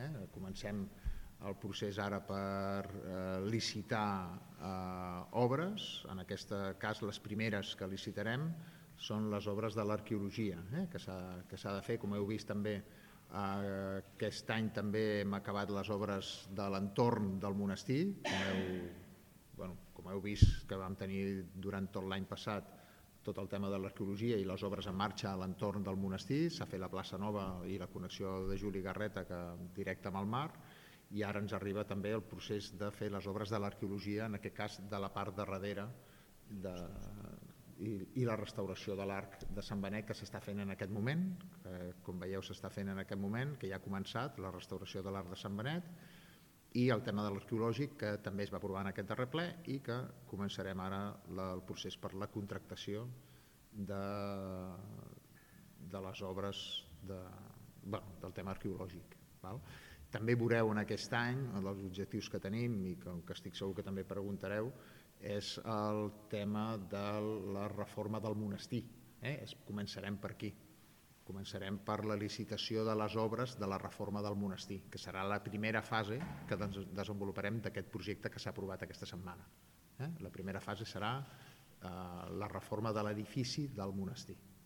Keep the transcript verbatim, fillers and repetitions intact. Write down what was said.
Eh? Comencem el procés ara per eh, licitar eh, obres. En aquest cas, les primeres que licitarem són les obres de l'arqueologia, eh? que s'ha de fer. Com heu vist també, eh, aquest any també hem acabat les obres de l'entorn del monestir. Com heu, bueno, com heu vist que vam tenir durant tot l'any passat tot el tema de l'arqueologia i les obres en marxa a l'entorn del monestir. S'ha fet la plaça Nova i la connexió de Juli Garreta que directa amb el mar, i ara ens arriba també el procés de fer les obres de l'arqueologia, en aquest cas de la part de darrere de, i, i la restauració de l'arc de Sant Benet, que s'està fent en aquest moment, que, com veieu s'està fent en aquest moment, que ja ha començat la restauració de l'arc de Sant Benet, i el tema de l'arqueològic, que també es va aprovar en aquest darrer ple i que començarem ara la, el procés per la contractació de, de les obres de, bueno, del tema arqueològic. Val? També veureu en aquest any, els objectius que tenim, i que, que estic segur que també preguntareu, és el tema de la reforma del monestir. Eh? Es, començarem per aquí. Començarem per la licitació de les obres de la reforma del monestir, que serà la primera fase que desenvoluparem d'aquest projecte que s'ha aprovat aquesta setmana. Eh? La primera fase serà eh, la reforma de l'edifici del monestir.